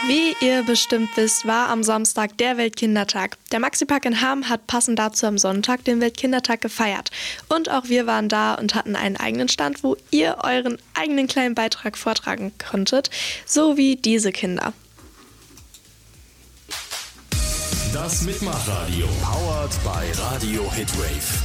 Wie ihr bestimmt wisst, war am Samstag der Weltkindertag. Der Maxi-Park in Hamm hat passend dazu am Sonntag den Weltkindertag gefeiert. Und auch wir waren da und hatten einen eigenen Stand, wo ihr euren eigenen kleinen Beitrag vortragen konntet, so wie diese Kinder. Das Mitmachradio, powered by Radio Hitwave.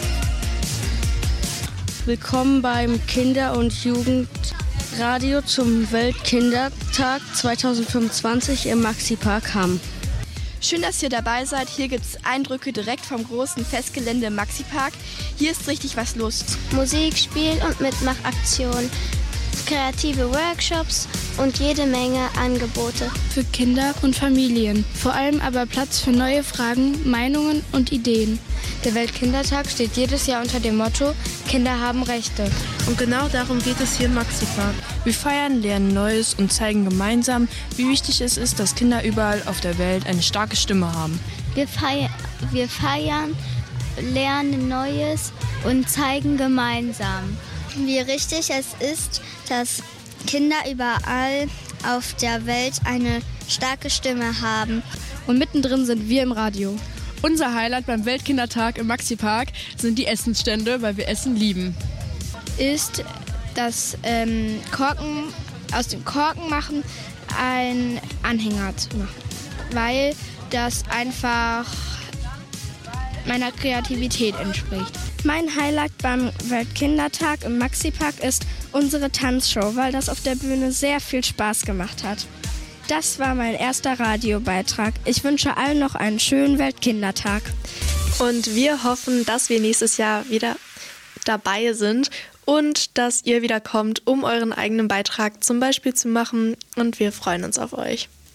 Willkommen beim Kinder- und Jugendradio zum Weltkindertag 2025 im Maxi-Park Hamm. Schön, dass ihr dabei seid. Hier gibt es Eindrücke direkt vom großen Festgelände im Maxi-Park. Hier ist richtig was los. Musik, Spiel und Mitmachaktionen, kreative Workshops und jede Menge Angebote. Für Kinder und Familien. Vor allem aber Platz für neue Fragen, Meinungen und Ideen. Der Weltkindertag steht jedes Jahr unter dem Motto Kinder haben Rechte. Und genau darum geht es hier im Maxi-Park. Wir feiern, lernen Neues und zeigen gemeinsam, wie wichtig es ist, dass Kinder überall auf der Welt eine starke Stimme haben. Wir feiern, lernen Neues und zeigen gemeinsam, wie richtig es ist, dass Kinder überall auf der Welt eine starke Stimme haben. Und mittendrin sind wir im Radio. Unser Highlight beim Weltkindertag im Maxi-Park sind die Essensstände, weil wir Essen lieben. Ist das Korken aus dem Korken machen ein Anhänger zu machen, weil das einfach meiner Kreativität entspricht. Mein Highlight beim Weltkindertag im Maxi-Park ist unsere Tanzshow, weil das auf der Bühne sehr viel Spaß gemacht hat. Das war mein erster Radiobeitrag. Ich wünsche allen noch einen schönen Weltkindertag. Und wir hoffen, dass wir nächstes Jahr wieder dabei sind und dass ihr wieder kommt, um euren eigenen Beitrag zum Beispiel zu machen. Und wir freuen uns auf euch.